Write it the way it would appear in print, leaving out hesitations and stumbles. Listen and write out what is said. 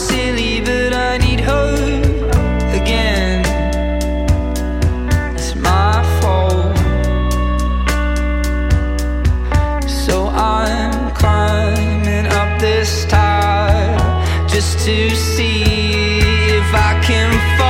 silly, but I need hope again. It's my fault. So I'm climbing up this tower just to see if I can fall.